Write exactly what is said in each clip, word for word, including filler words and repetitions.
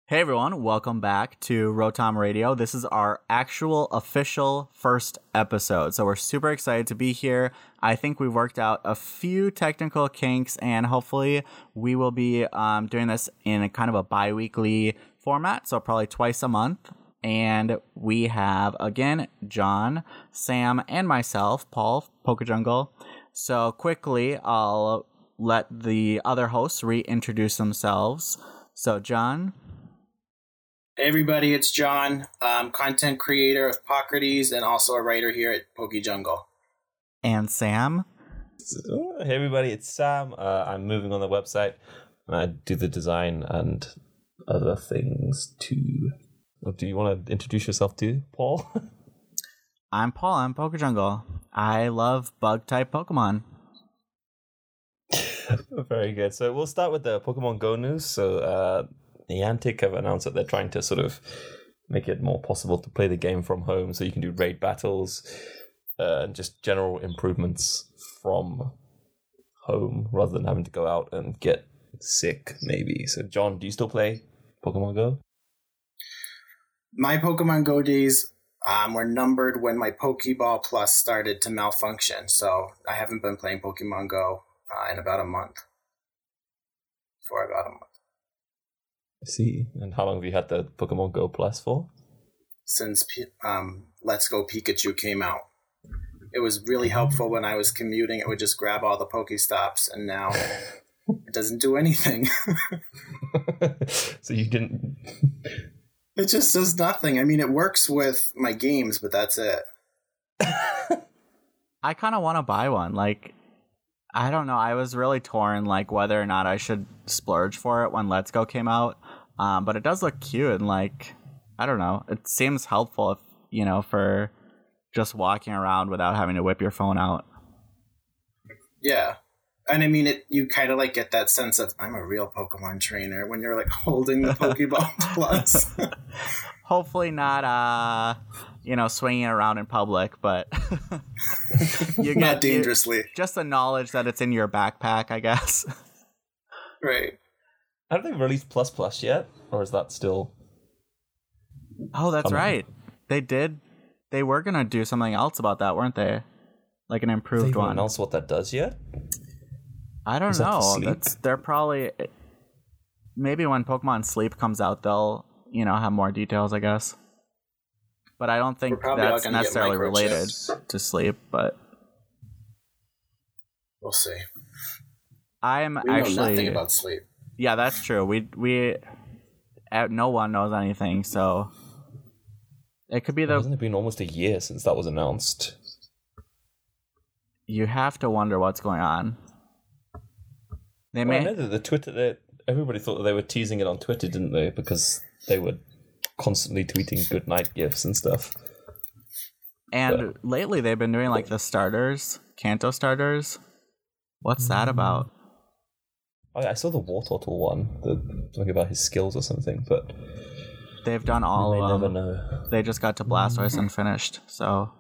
Hey everyone, welcome back to Rotom Radio. This is our actual official first episode, so we're super excited to be here. I think we've worked out a few technical kinks, and hopefully we will be um, doing this in a kind of a bi-weekly format, so probably twice a month. And we have, again, John, Sam, and myself, Paul, PokeJungle. So quickly, I'll let the other hosts reintroduce themselves. So, John... Hey everybody, it's John, um, content creator of Pocrates and also a writer here at PokeJungle. And Sam? Hey everybody, it's Sam. Uh, I'm moving on the website and I do the design and other things too. Do you want to introduce yourself too, Paul? I'm Paul, I'm PokeJungle. I love bug-type Pokemon. Very good. So we'll start with the Pokemon Go news. So, uh, Niantic have announced that they're trying to sort of make it more possible to play the game from home, so you can do raid battles uh, and just general improvements from home rather than having to go out and get sick, maybe. So, John, do you still play Pokemon Go? My Pokemon Go days um, were numbered when my Pokeball Plus started to malfunction, so I haven't been playing Pokemon Go uh, in about a month. For about a month. I see. And how long have you had the Pokemon Go Plus for? Since um, Let's Go Pikachu came out. It was really helpful when I was commuting. It would just grab all the Pokestops, and now it doesn't do anything. So you didn't... It just does nothing. I mean, it works with my games, but that's it. I kind of want to buy one. Like, I don't know. I was really torn, like, whether or not I should splurge for it when Let's Go came out. Um, but it does look cute, and, like, I don't know. It seems helpful, if you know, for just walking around without having to whip your phone out. Yeah. And I mean, it. You kind of, like, get that sense of, I'm a real Pokemon trainer when you're, like, holding the Pokeball Plus. Hopefully not, uh, you know, swinging it around in public, but you get not dangerously. You, just the knowledge that it's in your backpack, I guess. Right. Have they released Plus Plus yet? Or is that still... Oh, that's right. They did. They were going to do something else about that, weren't they? Like an improved Have they one. announced what that does yet? I don't is know. That that's They're probably... Maybe when Pokemon Sleep comes out, they'll, you know, have more details, I guess. But I don't think that's necessarily related to Sleep, but... We'll see. I'm we actually... know nothing about Sleep. Yeah, that's true. We we no one knows anything, so it could be the. Hasn't it been almost a year since that was announced? You have to wonder what's going on. They well, may. I know that the Twitter. They, everybody thought that they were teasing it on Twitter, didn't they? Because they were constantly tweeting good night gifs and stuff. And but. lately, they've been doing like the starters, Kanto starters. What's that about? Oh, I saw the Wartortle one, the, something about his skills or something, but they've done all of them. Never know. They just got to Blastoise and finished, so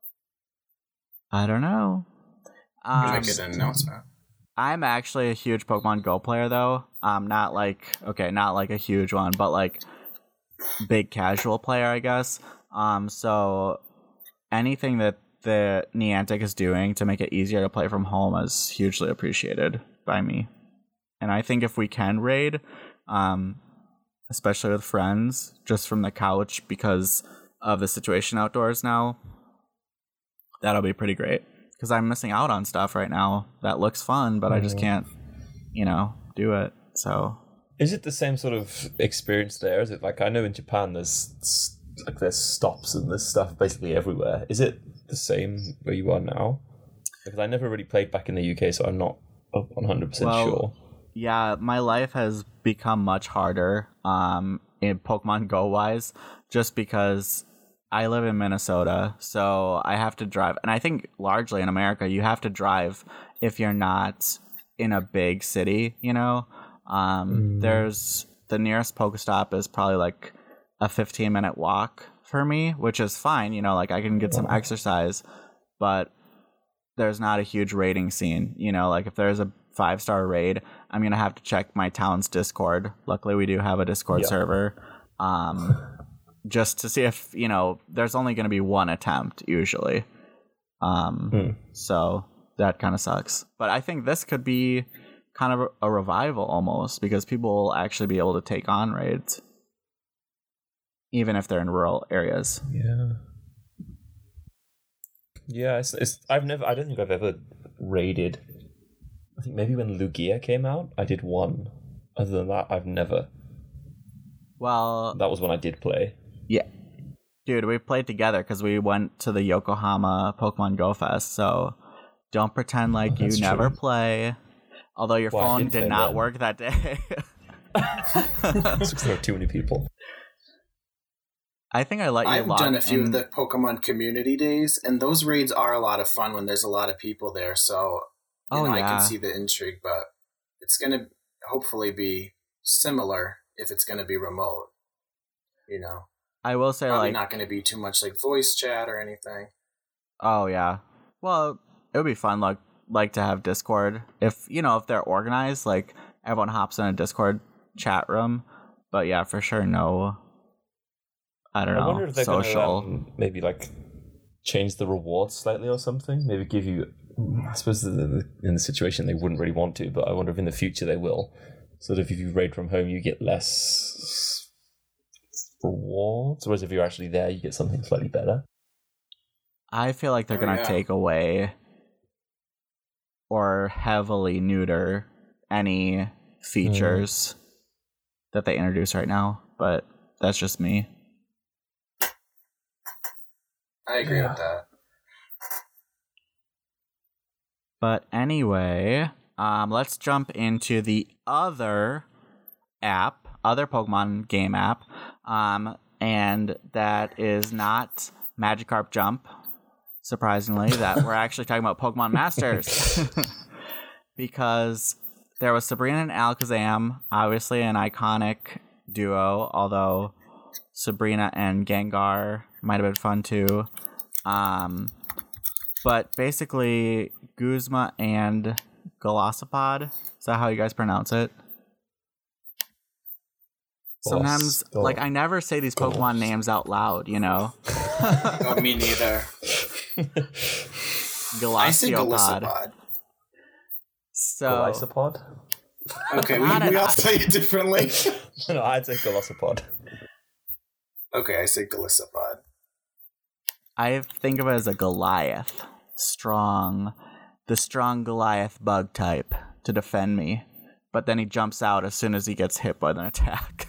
I don't know. Um, Make it an announcement. I'm actually a huge Pokemon Go player, though. Um, not like okay, not like a huge one, but like big casual player, I guess. Um, so anything that the Niantic is doing to make it easier to play from home is hugely appreciated by me. And I think if we can raid, um, especially with friends, just from the couch because of the situation outdoors now, that'll be pretty great. Because I'm missing out on stuff right now that looks fun, but mm. I just can't, you know, do it. So, is it the same sort of experience there? Is it like, I know in Japan there's like there's stops and there's stuff basically everywhere. Is it the same where you are now? Because I never really played back in the U K, so I'm not one hundred percent well, sure. Yeah, my life has become much harder um, in Pokemon Go wise, just because I live in Minnesota, so I have to drive. And I think largely in America, you have to drive if you're not in a big city, you know? Um, mm. There's the nearest Pokestop is probably like a fifteen minute walk for me, which is fine, you know, like I can get some exercise, but there's not a huge raiding scene, you know, like if there's a five star raid, I'm gonna have to check my town's Discord. Luckily, we do have a Discord Yeah. server, um, just to see if you know. There's only gonna be one attempt usually, um, Hmm. so that kind of sucks. But I think this could be kind of a revival almost because people will actually be able to take on raids, even if they're in rural areas. Yeah. Yeah, it's, it's I've never I don't think I've ever raided. I think maybe when Lugia came out, I did one. Other than that, I've never. Well, That was when I did play. yeah. Dude, we played together because we went to the Yokohama Pokemon Go Fest, so don't pretend like Oh, you that's never true. play. Although your Well, I phone did did play not then. work that day. It's because there were too many people. I think I let you I've log done a few in- of the Pokemon community days, and those raids are a lot of fun when there's a lot of people there. So you Oh, know, I yeah. can see the intrigue, but it's going to hopefully be similar if it's going to be remote. You know, I will say, probably like, not going to be too much like voice chat or anything. oh yeah. Well, it would be fun, like, like to have Discord if you know if they're organized. Like everyone hops in a Discord chat room, but yeah, for sure, no. I don't I know. wonder if they're social. going to um, maybe like change the rewards slightly or something. Maybe give you. I suppose the, the, in the situation they wouldn't really want to, but I wonder if in the future they will. So that if you raid from home, you get less rewards, whereas if you're actually there, you get something slightly better. I feel like they're Oh, gonna yeah. take away or heavily neuter any features that they introduce right now, but that's just me. I agree Yeah. with that. But anyway, um, let's jump into the other app, other Pokemon game app, um, and that is not Magikarp Jump. Surprisingly, that we're actually talking about Pokemon Masters. Because there was Sabrina and Alakazam, obviously an iconic duo, although Sabrina and Gengar might have been fun too. Um, but basically, Guzma and Golisopod, is that how you guys pronounce it? Sometimes, Golis- like, I never say these Pokemon Golis- names out loud, you know? Oh, me neither. I say Golisopod. Golisopod. So, Golisopod? Okay, we, Not we an- all say it differently. No, I'd say Golisopod. Okay, I say Golisopod. I think of it as a Goliath. Strong. The strong Goliath bug type to defend me. But then he jumps out as soon as he gets hit by an attack.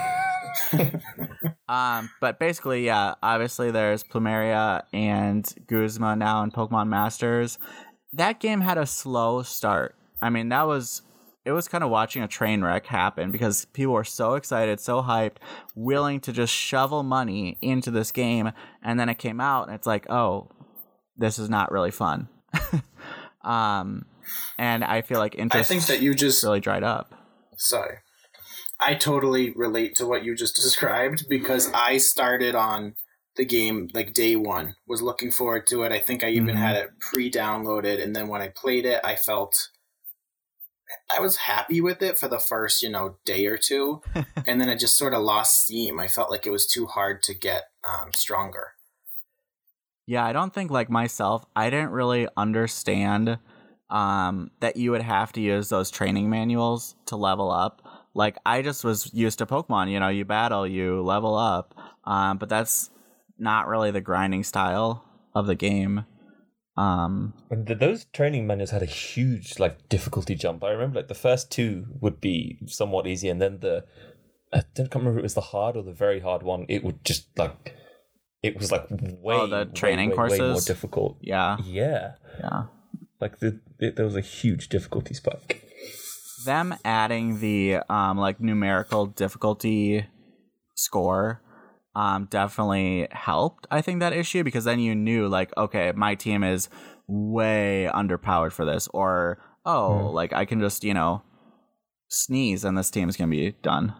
um, but basically, yeah, obviously there's Plumeria and Guzma now in Pokemon Masters. That game had a slow start. I mean, that was... It was kind of watching a train wreck happen because people were so excited, so hyped, willing to just shovel money into this game. And then it came out and it's like, oh, this is not really fun. um, and I feel like I interest think that you just really dried up. Sorry. I totally relate to what you just described because I started on the game like day one, was looking forward to it. I think I even Mhm. had it pre-downloaded, and then when I played it, I felt I was happy with it for the first, you know, day or two, and then it just sort of lost steam. I felt like it was too hard to get um, stronger. Yeah, I don't think like myself, I didn't really understand um, that you would have to use those training manuals to level up. Like I just was used to Pokemon, you know, you battle, you level up, um, but that's not really the grinding style of the game. Um, And th- those training manuals had a huge like difficulty jump. I remember like the first two would be somewhat easy, and then the I don't remember if it was the hard or the very hard one. It would just like it was like way Oh, the way, training way, way more courses? difficult. yeah, Yeah, yeah. like the, it, there was a huge difficulty spike. Them adding the um like numerical difficulty score um definitely helped, I think, that issue, because then you knew like, okay, my team is way underpowered for this, or oh Mm. like I can just, you know, sneeze and this team's gonna be done.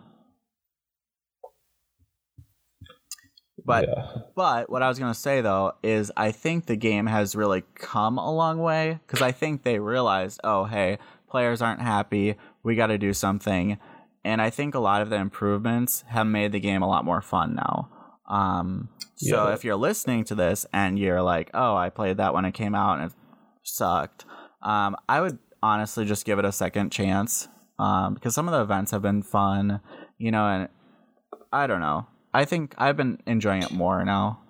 But yeah. But what I was going to say, though, is I think the game has really come a long way, because I think they realized, oh, hey, players aren't happy. We got to do something. And I think a lot of the improvements have made the game a lot more fun now. Um, so Yeah. if you're listening to this and you're like, oh, I played that when it came out and it sucked, um, I would honestly just give it a second chance, um, because some of the events have been fun, you know, and I don't know. I think I've been enjoying it more now.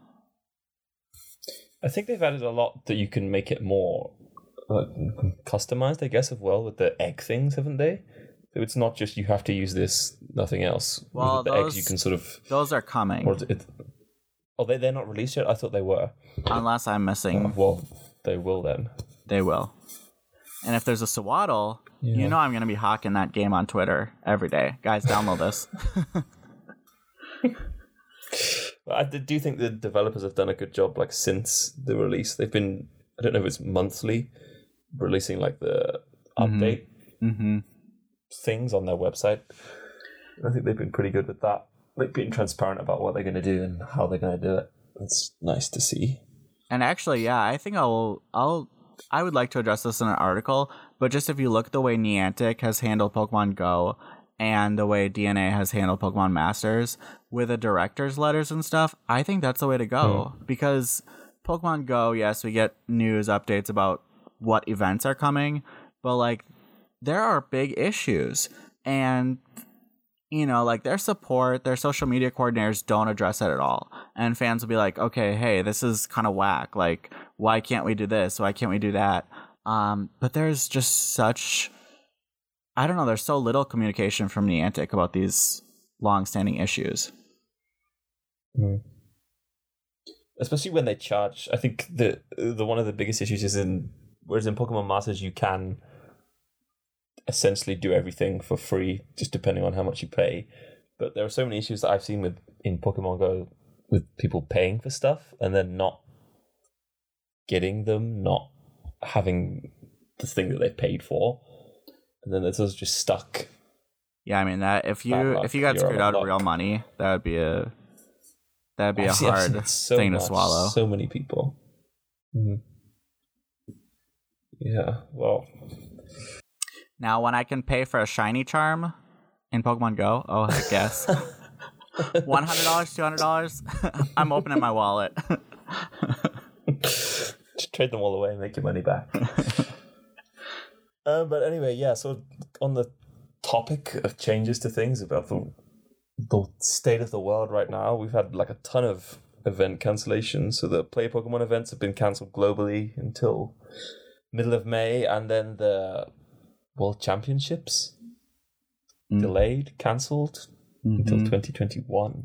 I think they've added a lot that you can make it more like, customized, I guess, as well with the egg things, haven't they? So it's not just you have to use this, nothing else. Well, with the those, eggs, you can sort of. Those are coming. Or it, oh, they they're not released yet. I thought they were. Unless I'm missing. Oh, well, they will then. They will. And if there's a Swaddle, Yeah. you know I'm going to be hawking that game on Twitter every day. Guys, download this. I do think the developers have done a good job. Like since the release, they've been. I don't know if it's monthly, releasing like the Mm-hmm. update Mm-hmm. things on their website. I think they've been pretty good with that. Like being transparent about what they're going to do and how they're going to do it. It's nice to see. And actually, yeah, I think I'll I'll I would like to address this in an article, but just if you look at the way Niantic has handled Pokemon Go and the way D N A has handled Pokemon Masters with the director's letters and stuff, I think that's the way to go. Mm. Because Pokemon Go, yes, we get news updates about what events are coming, but like there are big issues, and you know, like their support, their social media coordinators don't address it at all. And fans will be like, okay, hey, this is kind of whack. Like, why can't we do this? Why can't we do that? Um, but there's just such, I don't know, there's so little communication from Niantic about these long-standing issues. Mm. Especially when they charge. I think the the one of the biggest issues is in, whereas in Pokemon Masters you can essentially do everything for free, just depending on how much you pay. But there are so many issues that I've seen with in Pokemon Go with people paying for stuff and then not getting them, not having the thing that they paid for, and then it's just stuck. Yeah, I mean that if you Luck, if you got you're screwed out of luck. real money, that would be a that'd be I've a seen- I've seen hard it so thing much, to swallow. So many people. Mhm. Yeah, well. Now, when I can pay for a shiny charm in Pokemon Go, oh heck yes, one hundred dollars, two hundred dollars, I'm opening my wallet. Just trade them all away and make your money back. uh, but anyway, yeah, so on the topic of changes to things about the, the state of the world right now, we've had like a ton of event cancellations. So the Play Pokemon events have been cancelled globally until middle of May, and then the World Championships mm. delayed, cancelled mm-hmm. until twenty twenty-one.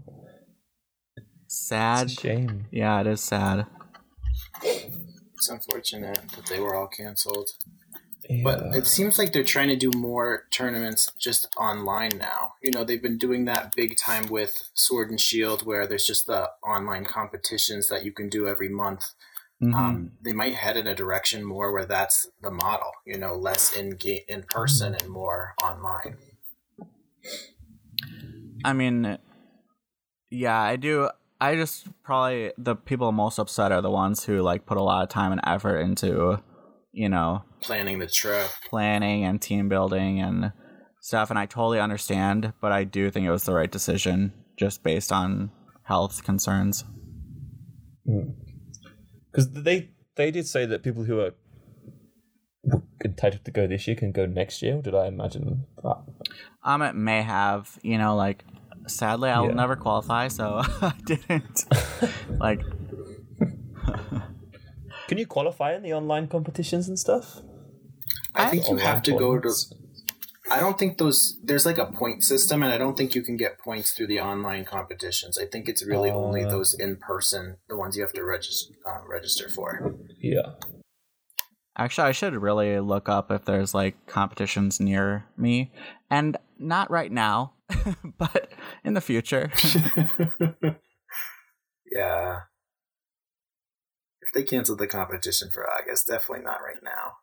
Sad. It's a shame. Yeah, it is sad. It's unfortunate that they were all canceled. Yeah. But it seems like they're trying to do more tournaments just online now. You know, they've been doing that big time with Sword and Shield, where there's just the online competitions that you can do every month. Mm-hmm. Um, they might head in a direction more where that's the model, you know, less in game, in person and more online. I mean, yeah, I do. I just probably the people most upset are the ones who like put a lot of time and effort into, you know, planning the trip, planning and team building and stuff. And I totally understand, but I do think it was the right decision just based on health concerns. Because mm. they they did say that people who are entitled to go this year can go next year. Or did I imagine that? Um, it may have, you know, like. Sadly, I'll yeah. never qualify, so I didn't. Like, can you qualify in the online competitions and stuff? I think you have to go to. I don't think those. There's like a point system, and I don't think you can get points through the online competitions. I think it's really uh, only those in person, the ones you have to register uh, register for. Yeah. Actually, I should really look up if there's like competitions near me, and not right now. But in the future. Yeah. If they canceled the competition for August, definitely not right now.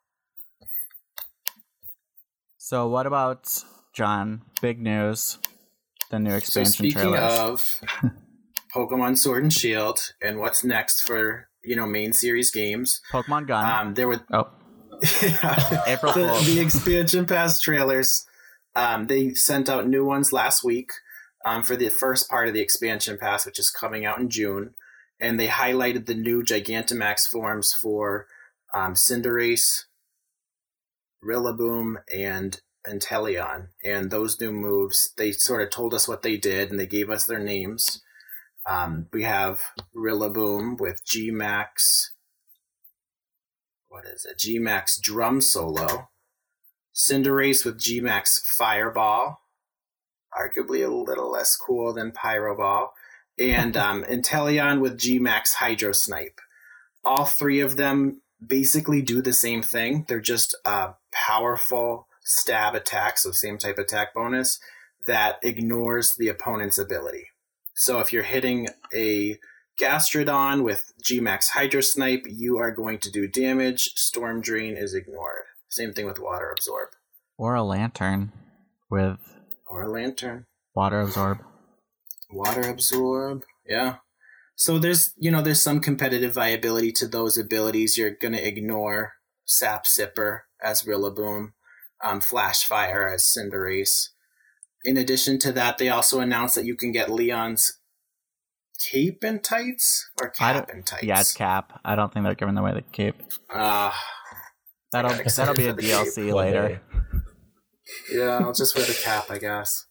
So what about, John, big news, the new expansion so speaking trailers. of Pokemon Sword and Shield and what's next for, you know, main series games. Pokemon Gun. Um, there were... Oh. yeah. April the, Fool's. the expansion pass trailers. Um, they sent out new ones last week um, for the first part of the expansion pass, which is coming out in June. And they highlighted the new Gigantamax forms for um, Cinderace, Rillaboom, and Inteleon. And those new moves, they sort of told us what they did, and they gave us their names. Um, we have Rillaboom with G-Max. What is it? G-Max Drum Solo. Cinderace with G-Max Fireball. Arguably a little less cool than Pyro Ball. And um, Inteleon with G-Max Hydro Snipe. All three of them basically do the same thing. They're just uh, powerful stab attacks, so same type attack bonus, that ignores the opponent's ability. So if you're hitting a Gastrodon with G-Max Hydro Snipe, you are going to do damage. Storm Drain is ignored. Same thing with Water Absorb. Or a Lantern with... Or a Lantern. Water Absorb. Water Absorb, yeah. So there's, you know, there's some competitive viability to those abilities. You're going to ignore Sap Sipper as Rillaboom, um, Flash Fire as Cinderace. In addition to that, they also announced that you can get Leon's Cape and Tights or Cap and Tights. Yeah, it's Cap. I don't think they're giving away the Cape. Uh, that'll that'll be a D L C later. Yeah, I'll just wear the Cap, I guess.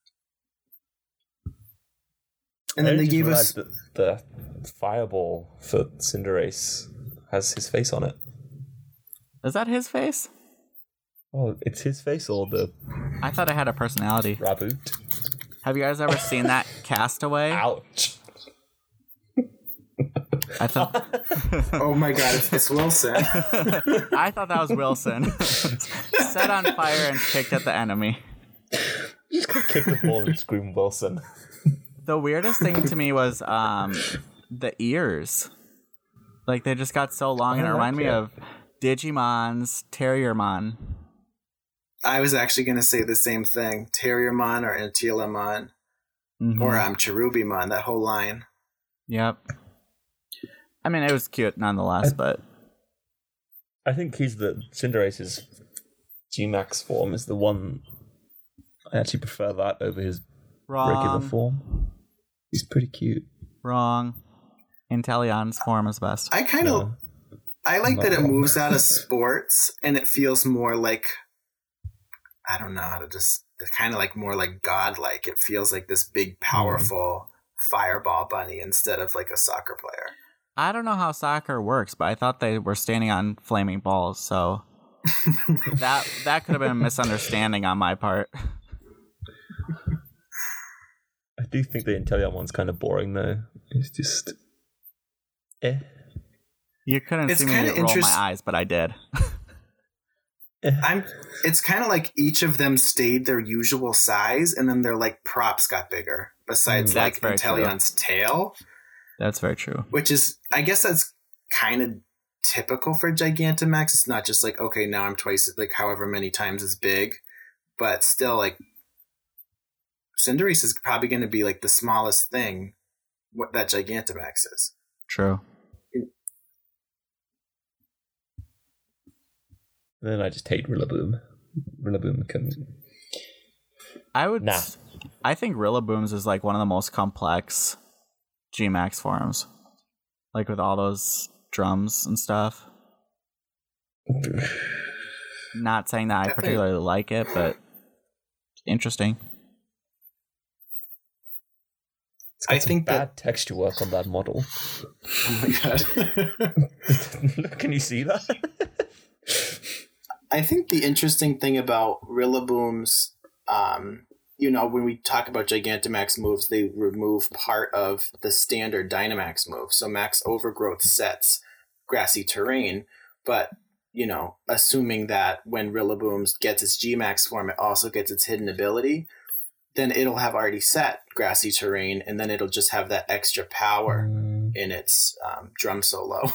And then I they just gave us that the Fireball for Cinderace has his face on it. Is that his face? Oh, it's his face or the I thought it had a personality. Raboot. Have you guys ever seen that Castaway? Ouch. I thought. Oh my god, it's, it's Wilson. I thought that was Wilson. Set on fire and kicked at the enemy. You just kick the ball and scream Wilson. The weirdest thing to me was um, the ears. Like, they just got so long, and it Oh, reminded me okay. of Digimon's Terriermon. I was actually going to say the same thing. Terriermon or Antilamon Mm-hmm. or um, Cherubimon, that whole line. Yep. I mean, it was cute nonetheless, I- but... I think he's the Cinderace's G-Max form is the one. I actually prefer that over his Wrong. regular form. He's pretty cute. Wrong. Inteleon's form is best. I kind of... No. I like Not that it wrong. moves out of sports and it feels more like... I don't know how to just... It's kind of like more like godlike. It feels like this big, powerful fireball bunny instead of like a soccer player. I don't know how soccer works, but I thought they were standing on flaming balls, so... that that could have been a misunderstanding on my part. I do think the Inteleon one's kind of boring though. It's just, eh. You couldn't It's see me kinda roll interest- my eyes, but I did. I'm. It's kind of like each of them stayed their usual size, and then their like props got bigger. Besides, Mm, like that's very Inteleon's tail, That's very true. which is, I guess, that's kind of typical for Gigantamax. It's not just like, okay, now I'm twice, like however many times as big, but still, like Cinderace is probably going to be like the smallest thing what that Gigantamax is. True. Then I just hate Rillaboom. Rillaboom can. I would. Nah. I think Rillaboom's is like one of the most complex G-Max forms. Like with all those drums and stuff. Not saying that I Definitely. particularly like it, but interesting. It's got I some think bad that- texture work on that model. Oh my god. Look, can you see that? I think the interesting thing about Rillaboom's, um, you know, when we talk about Gigantamax moves, they remove part of the standard Dynamax move. So Max Overgrowth sets grassy terrain, but, you know, assuming that when Rillaboom gets its G-Max form, it also gets its hidden ability, then it'll have already set grassy terrain, and then it'll just have that extra power Mm, in its um, drum solo.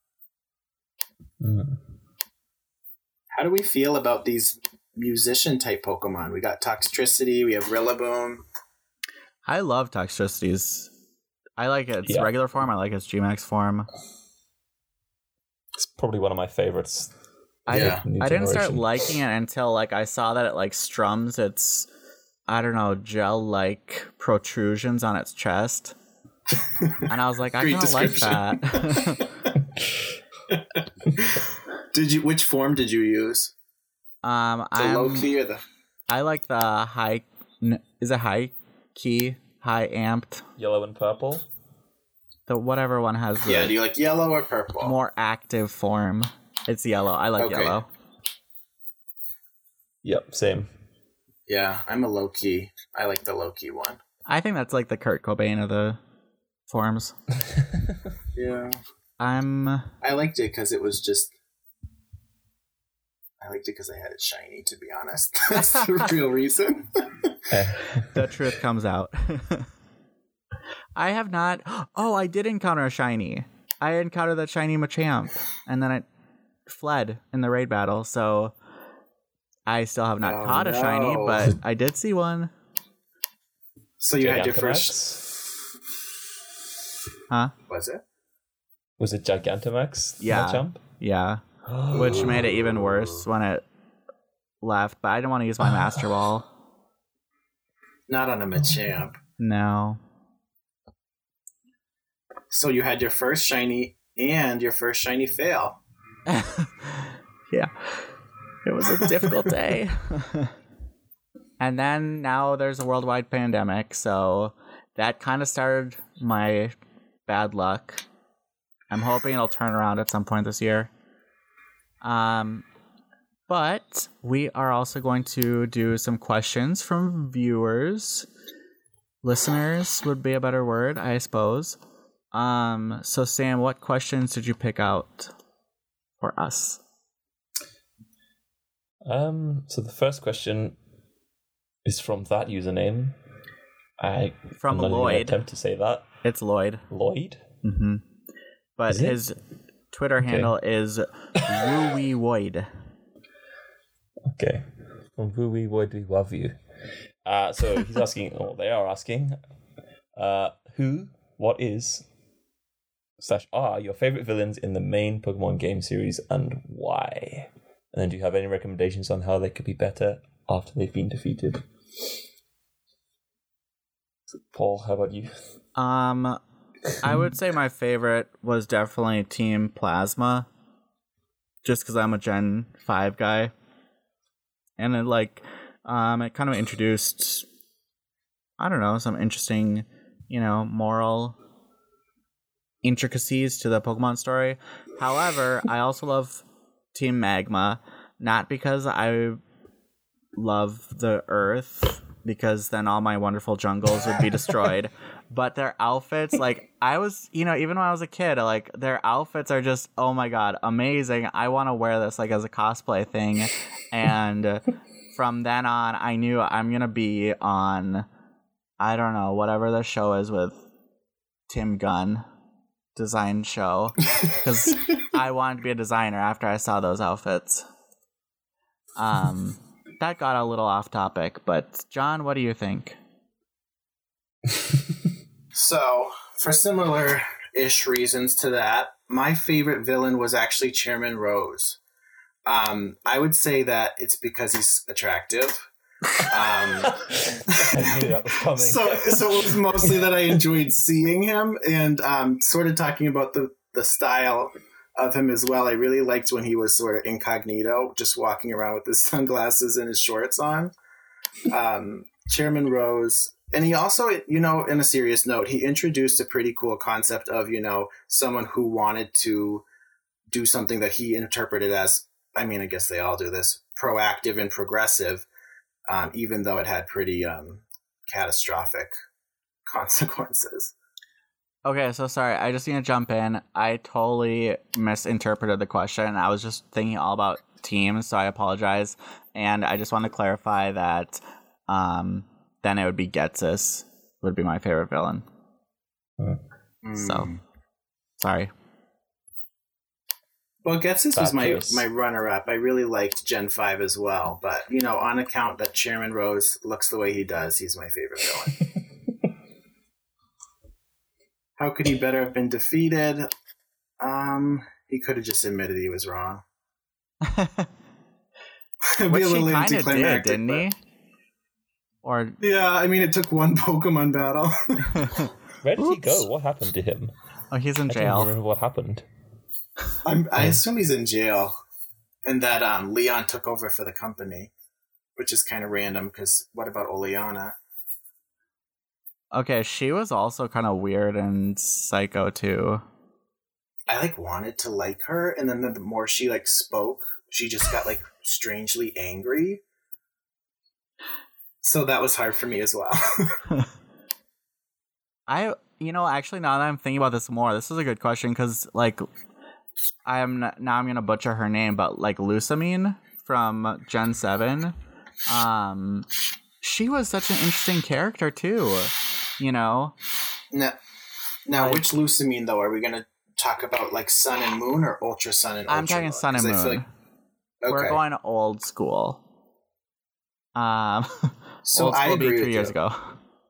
mm. How do we feel about these musician type Pokemon? We got Toxtricity, we have Rillaboom. I love Toxtricities. I like its Yeah. regular form. I like its G-Max form. It's probably one of my favorites. I Yeah. didn't, I didn't start liking it until like I saw that it like strums its, I don't know, gel-like protrusions on its chest, and I was like, I Great kind of like that. Did you? Which form did you use? um, The I'm, low key or the? I like the high. n- Is it high key, high amped? Yellow and purple. The whatever one has the Yeah. Do you like yellow or purple? more active form. It's yellow. I like Okay. yellow. Yep, same. Yeah, I'm a low key. I like the low key one. I think that's like the Kurt Cobain of the forms. Yeah. I'm. I liked it because it was just. I liked it because I had it shiny. To be honest, that's the real reason. The truth comes out. I have not. Oh, I did encounter a shiny. I encountered that shiny Machamp, and then it fled in the raid battle. So I still have not Oh, caught a shiny, no. but I did see one. So you had your Gigantamax? first. Huh? Was it? Was it Gigantamax? Yeah. Machamp? Yeah. Which made it even worse when it left. But I didn't want to use my Master Ball. Not on a Machamp. No. So you had your first shiny and your first shiny fail. Yeah. It was a difficult day. And then now there's a worldwide pandemic, so that kind of started my bad luck. I'm hoping it'll turn around at some point this year. Um, but we are also going to do some questions from viewers. Listeners would be a better word, I suppose. Um, so Sam, what questions did you pick out for us? Um, so the first question is from that username. I From I'm not even gonna Lloyd. attempt to say that. It's Lloyd. Lloyd? Mm-hmm. But Is it? his Twitter handle is Wooey Woid. Okay. From Wooey Would We Love You. Uh, so he's asking, or they are asking, uh, who, what is, slash are your favorite villains in the main Pokemon game series and why? And then do you have any recommendations on how they could be better after they've been defeated? So Paul, how about you? Um, I would say my favorite was definitely Team Plasma, just because I'm a Gen five guy, and it like, um, it kind of introduced, I don't know, some interesting, you know, moral intricacies to the Pokemon story. However, I also love Team Magma, not because I love the Earth, because then all my wonderful jungles would be destroyed, but their outfits, like, I was, you know, even when I was a kid, like, their outfits are just, oh my god, amazing. I want to wear this, like, as a cosplay thing, and from then on, I knew I'm gonna be on, I don't know, whatever the show is with Tim Gunn design show, because I wanted to be a designer after I saw those outfits. Um, that got a little off topic, but John, what do you think? So, for similar-ish reasons to that, my favorite villain was actually Chairman Rose. Um, I would say that it's because he's attractive. Um, I knew that was coming. so, so it was mostly that I enjoyed seeing him and um, sort of talking about the, the style of him as well. I really liked when he was sort of incognito, just walking around with his sunglasses and his shorts on. Um, Chairman Rose. And he also, you know, in a serious note, he introduced a pretty cool concept of, you know, someone who wanted to do something that he interpreted as, I mean, I guess they all do this, proactive and progressive, um, even though it had pretty um, catastrophic consequences. Okay, so sorry, I just need to jump in. I totally misinterpreted the question. I was just thinking all about teams, so I apologize. And I just want to clarify that um, then it would be Getsis would be my favorite villain. Mm. So, sorry. Well, Getsis was my, Fabulous. my runner-up. I really liked Gen five as well. But, you know, on account that Chairman Rose looks the way he does, he's my favorite villain. How could he better have been defeated? Um, he could have just admitted he was wrong. It'd Which be a he little kind of did, anticlimactic, didn't but- he? Or Yeah, I mean, it took one Pokemon battle. Where did he Oops. go? What happened to him? oh, he's in I don't jail. remember what happened. I'm, I assume he's in jail, and that um, Leon took over for the company, which is kind of random. Because what about Oleana? Okay, she was also kind of weird and psycho too. I like wanted to like her, and then the more she like spoke, she just got like strangely angry. So that was hard for me as well. I, you know, actually, now that I'm thinking about this more, this is a good question because, like, I'm n- now I'm gonna butcher her name, but like Lusamine from Gen Seven, um, she was such an interesting character too. You know, now, now Like- which Lusamine though? Are we gonna talk about like Sun and Moon or Ultra Sun and Ultra I'm talking Moon? Sun and 'Cause Moon. I feel like- okay. We're going old school. Um, so old I school being agree three with years you. ago.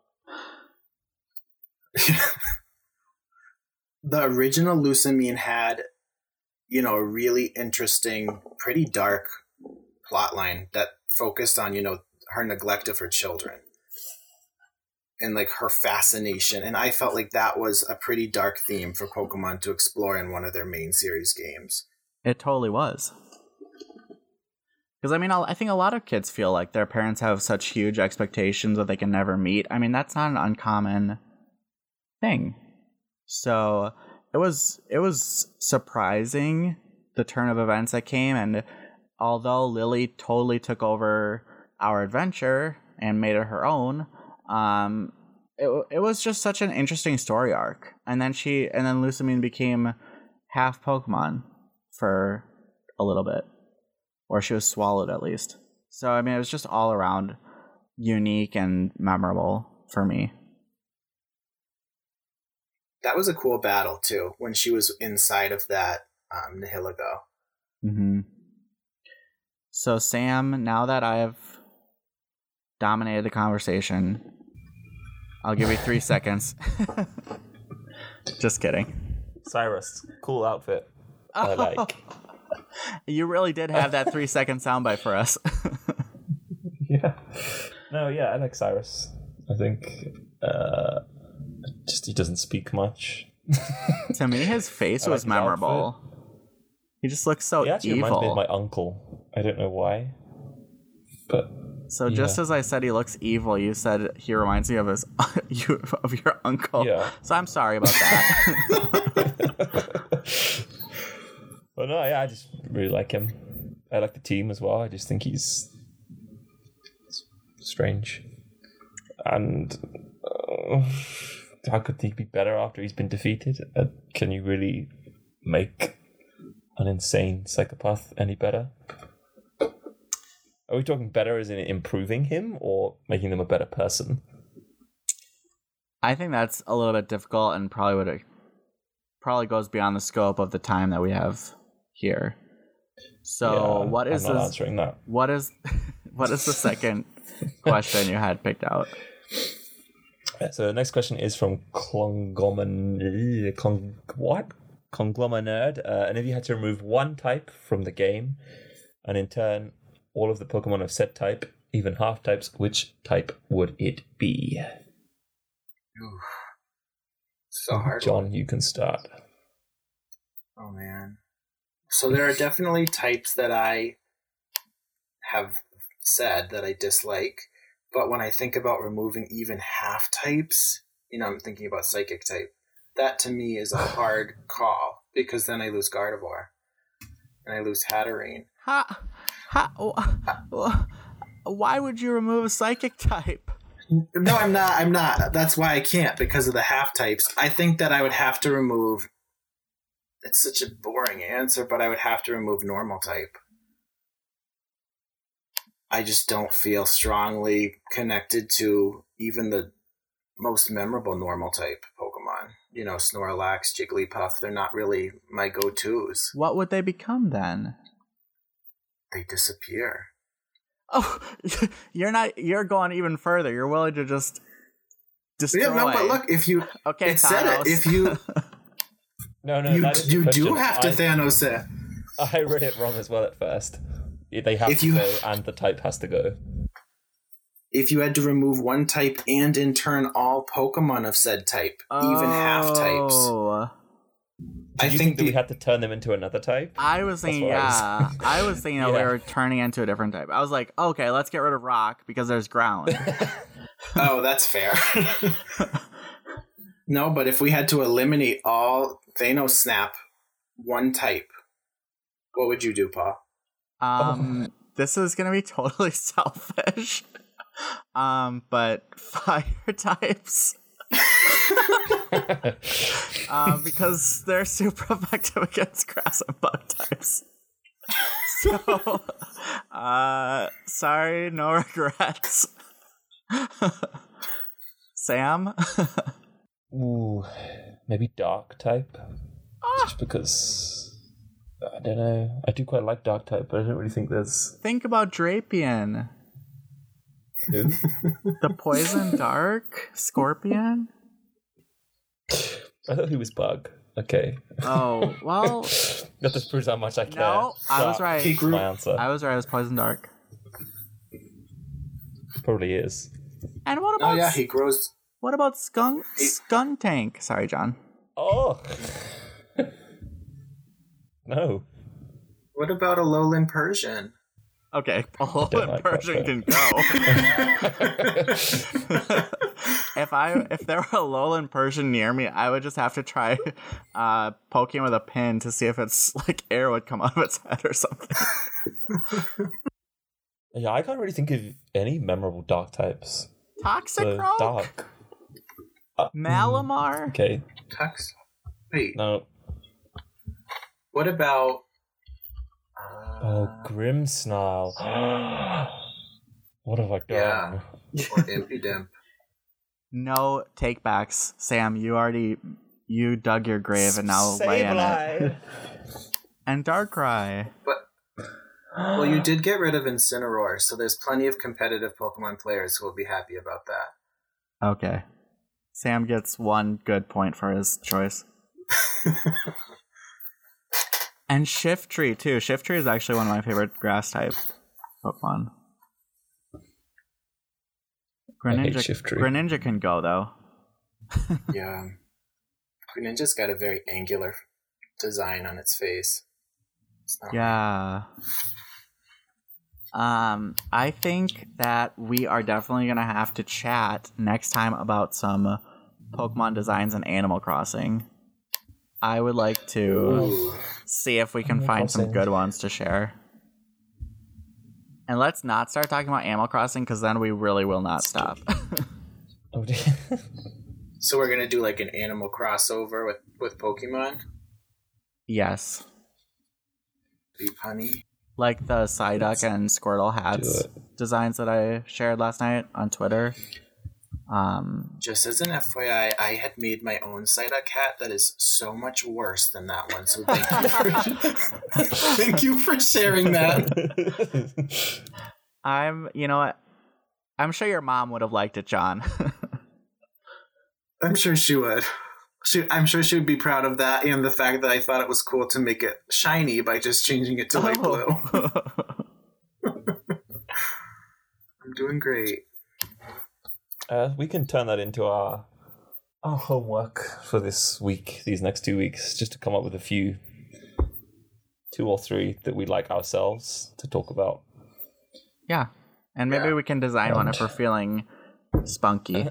The original Lusamine had, you know, a really interesting, pretty dark plot line that focused on, you know, her neglect of her children and like her fascination. And I felt like that was a pretty dark theme for Pokemon to explore in one of their main series games. It totally was. Because, I mean, I think a lot of kids feel like their parents have such huge expectations that they can never meet. I mean, that's not an uncommon thing. So it was it was surprising, the turn of events that came. And although Lily totally took over our adventure and made it her own, um, it, it was just such an interesting story arc. And then she and then Lusamine became half Pokemon for a little bit. Or she was swallowed, at least. So, I mean, it was just all around unique and memorable for me. That was a cool battle, too, when she was inside of that um, Nihilego. Mm-hmm. So, Sam, now that I've dominated the conversation, I'll give you three seconds. Just kidding. Cyrus, cool outfit. I like. You really did have that three second soundbite for us. Yeah. No, yeah, I like Cyrus. I think uh, just he doesn't speak much. To me, his face I like was his memorable. He just looks so He actually reminds me evil. of my uncle. I don't know why, but So just yeah. as I said he looks evil, you said he reminds me of his you of your uncle. Yeah. So I'm sorry about that. But no, yeah, I just really like him. I like the team as well. I just think he's strange. And uh, how could he be better after he's been defeated? Uh, can you really make an insane psychopath any better? Are we talking better as in improving him or making them a better person? I think that's a little bit difficult and probably would probably goes beyond the scope of the time that we have here. So Yeah, what is I'm not this, answering that. what is what is the second question you had picked out? So the next question is from Clongoman... Clong... What? Conglomanerd. Uh, and if you had to remove one type from the game, and in turn, all of the Pokemon of said type, even half types, which type would it be? Oof. So hard. John, you can start. Oh, man. So there are definitely types that I have said that I dislike, but when I think about removing even half types, you know, I'm thinking about Psychic type. That to me is a hard call, because then I lose Gardevoir and I lose Hatterene. Ha, ha, wh- why would you remove a psychic type? No, I'm not. I'm not. That's why I can't, because of the half types. I think that I would have to remove. It's such a boring answer, but I would have to remove normal type. I just don't feel strongly connected to even the most memorable normal type Pokemon. You know, Snorlax, Jigglypuff, they're not really my go-tos. What would they become then? They disappear. Oh, you're not. You're going even further. You're willing to just destroy. Yeah, no, but look, if you okay, it said it. Thanos. If you No, no, you that is the you do question. have to I, Thanos it. I read it wrong as well at first. They have If to you- go, and the type has to go. If you had to remove one type and in turn all Pokemon of said type, even half types, Oh. Did I you think think that we the- had to turn them into another type? I was thinking, what I was- yeah. I was thinking that we Yeah. were turning into a different type. I was like, okay, let's get rid of rock because there's ground. oh, that's fair. No, but if we had to eliminate all Thanos Snap, one type, what would you do, Paul? Um, this is gonna be totally selfish. Um, but fire types. um, because they're super effective against grass and bug types. So, uh, sorry, no regrets. Sam? Ooh, maybe dark type. Just because I don't know. I do quite like dark type, but I don't really think there's Think about Drapion. who. The poison dark scorpion? I thought he was bug. Okay. Oh, well, That just proves how much I care. no, I was Dark right. He is grew- my answer. I was right, it was poison dark. Probably is. And what Oh about yeah, he grows. what about skunk Skuntank? Sorry, John. Oh. No. What about a Lowland Persian? Okay, a whole Don't like Persian can that. go. if I if there were a Alolan Persian near me, I would just have to try uh poking with a pin to see if it's like air would come out of its head or something. Yeah, I can't really think of any memorable dark types. Toxic So Rock? dark. Uh, Malamar? Okay. Tux. Wait, No. what about? Oh, Uh, Grimmsnarl. What have I done? Yeah. or Impidimp. No take backs. Sam, you already you dug your grave and now lay in it. Sableye. And Darkrai. But well, you did get rid of Incineroar, so there's plenty of competitive Pokemon players who will be happy about that. Okay. Sam gets one good point for his choice. And Shiftry too. Shiftry is actually one of my favorite grass type Pokemon. I hate Greninja, Shiftry. Greninja can go though. Yeah. Greninja's got a very angular design on its face. It's not Yeah. Um, I think that we are definitely gonna have to chat next time about some Pokemon designs in Animal Crossing. I would like to Ooh. see if we can Animal find some Crossing. good ones to share. And let's not start talking about Animal Crossing because then we really will not stop. Oh, dear. So we're gonna do like an animal crossover with with Pokemon. Yes. Be punny. Like the Psyduck and Squirtle hats Do designs that I shared last night on Twitter. Um, Just as an F Y I, I had made my own Psyduck hat that is so much worse than that one. So thank you for thank you for sharing that. I'm, you know what? I'm sure your mom would have liked it, John. I'm sure she would. She, I'm sure she would be proud of that and the fact that I thought it was cool to make it shiny by just changing it to light blue. I'm doing great. Uh, we can turn that into our our homework for this week, these next two weeks, just to come up with a few, two or three that we like ourselves to talk about. Yeah. And maybe Yeah. we can design one if we're feeling spunky.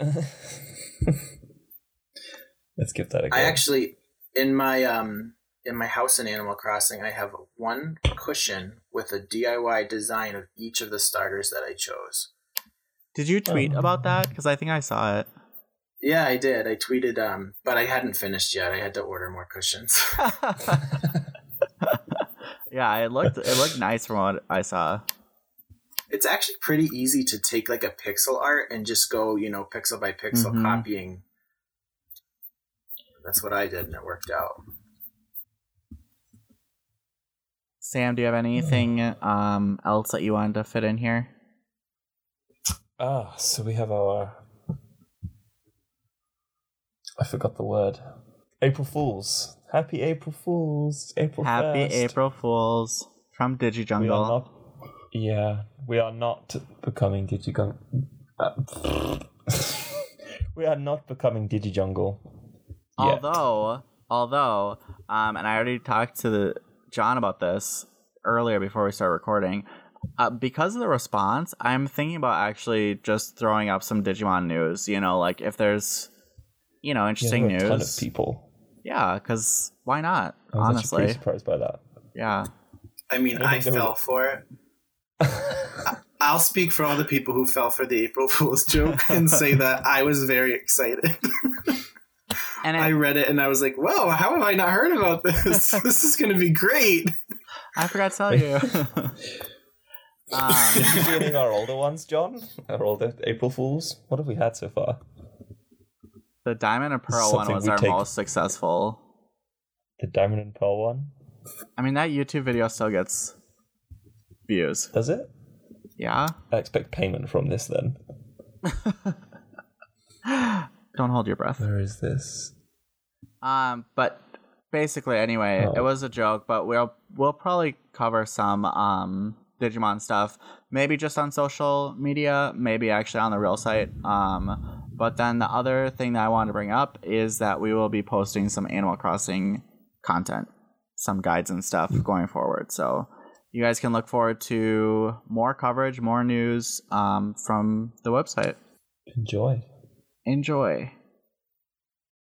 Let's give that a go. I actually, in my um, in my house in Animal Crossing, I have one cushion with a D I Y design of each of the starters that I chose. Did you tweet Um, about that? Because I think I saw it. Yeah, I did. I tweeted, um, but I hadn't finished yet. I had to order more cushions. Yeah, it looked it looked nice from what I saw. It's actually pretty easy to take like a pixel art and just go, you know, pixel by pixel Mhm. copying. That's what I did, and it worked out. Sam, do you have anything um, else that you wanted to fit in here? Ah, so we have our. I forgot the word. April Fools. Happy April Fools. April Happy first. April Fools from We are DigiJungle. not. Yeah, we are not becoming DigiJungle. Uh, we are not becoming DigiJungle. Yet. Although, although, um, and I already talked to the John about this earlier before we start recording. Uh, because of the response, I'm thinking about actually just throwing up some Digimon news. You know, like if there's, you know, interesting yeah, there are a news. ton of people. Yeah, because why not? I was honestly, actually pretty surprised by that. Yeah. I mean, I I, think there fell was- for it. I- I'll speak for all the people who fell for the April Fool's joke and say that I was very excited. And it, I read it and I was like, "Whoa, how have I not heard about this? This is going to be great." I forgot to tell you. um, Did you do any of our older ones, John? Our older April Fools? What have we had so far? the Diamond and Pearl one Something was we our take- most successful. The Diamond and Pearl one? I mean, that YouTube video still gets views. Does it? Yeah? I expect payment from this then. Don't hold your breath. Where is this? Um, but basically, anyway, Oh. it was a joke, but we'll we'll probably cover some um Digimon stuff, maybe just on social media, maybe actually on the real site. Um, but then the other thing that I wanted to bring up is that we will be posting some Animal Crossing content, some guides and stuff going forward. So you guys can look forward to more coverage, more news um, from the website. Enjoy. Enjoy.